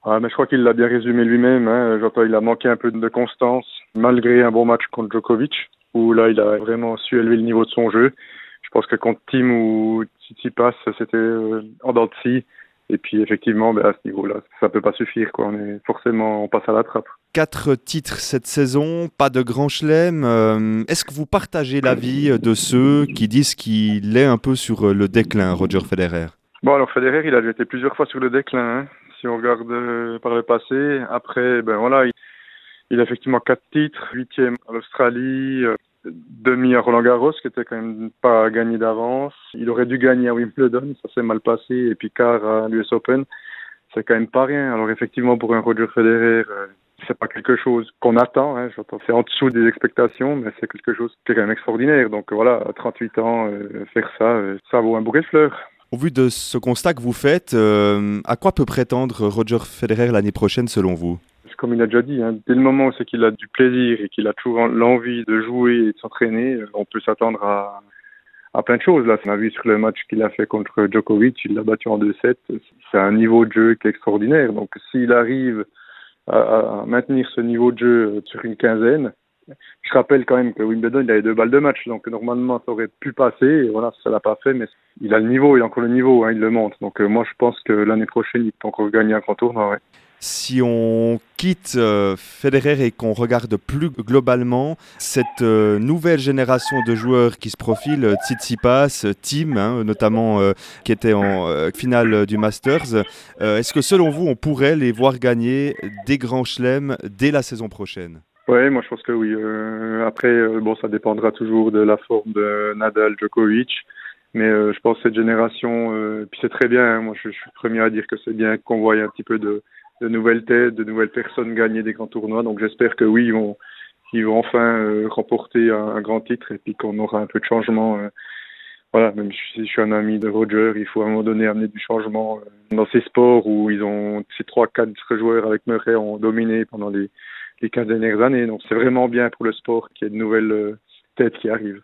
Ah, mais je crois qu'il l'a bien résumé lui-même. Hein. J'entends, il a manqué un peu de constance, malgré un bon match contre Djokovic, où là, il a vraiment su élever le niveau de son jeu. Je pense que contre Thiem ou Tsitsipas, c'était en dents de scie. Et puis, effectivement, à ce niveau-là, ça peut pas suffire, quoi. On passe à la trappe. 4 titres cette saison, pas de grand chelem. Est-ce que vous partagez l'avis de ceux qui disent qu'il est un peu sur le déclin, Roger Federer? Bon, alors Federer, il a déjà été plusieurs fois sur le déclin, hein, si on regarde par le passé. Après, ben voilà, il a effectivement 4 titres, huitième à l'Australie, demi à Roland-Garros, qui était quand même pas gagné d'avance. Il aurait dû gagner à Wimbledon, ça s'est mal passé, et puis quart à l'US Open, c'est quand même pas rien. Alors effectivement, pour un Roger Federer, c'est pas quelque chose qu'on attend, hein, j'entends. C'est en dessous des expectations, mais c'est quelque chose qui est quand même extraordinaire. Donc voilà, à 38 ans, faire ça, ça vaut un bouquet de fleurs. Au vu de ce constat que vous faites, à quoi peut prétendre Roger Federer l'année prochaine selon vous? Comme il a déjà dit, hein, dès le moment où c'est qu'il a du plaisir et qu'il a toujours l'envie de jouer et de s'entraîner, on peut s'attendre à plein de choses. Là, on a vu sur le match qu'il a fait contre Djokovic, il l'a battu en 2-7. C'est un niveau de jeu qui est extraordinaire. Donc, s'il arrive à maintenir ce niveau de jeu sur une quinzaine, je rappelle quand même que Wimbledon, il avait 2 balles de match. Donc, normalement, ça aurait pu passer. Et voilà, ça l'a pas fait, mais il a le niveau, il a encore le niveau, hein, il le monte. Donc, moi, je pense que l'année prochaine, il peut encore gagner un grand tournoi, ouais. Si on quitte Federer et qu'on regarde plus globalement cette nouvelle génération de joueurs qui se profilent, Tsitsipas, Thiem, hein, notamment qui était en finale du Masters, est-ce que selon vous on pourrait les voir gagner des grands chelems dès la saison prochaine? Ouais, moi je pense que oui. Après, bon, ça dépendra toujours de la forme de Nadal, Djokovic, mais je pense que cette génération, puis c'est très bien. Hein, moi, je suis le premier à dire que c'est bien qu'on voie un petit peu de nouvelles têtes, de nouvelles personnes gagner des grands tournois. Donc j'espère que oui, ils vont enfin remporter un grand titre et puis qu'on aura un peu de changement. Voilà, même si je suis un ami de Roger, il faut à un moment donné amener du changement dans ces sports où ces 3-4 joueurs avec Murray ont dominé pendant les 15 dernières années. Donc c'est vraiment bien pour le sport qu'il y ait de nouvelles têtes qui arrivent.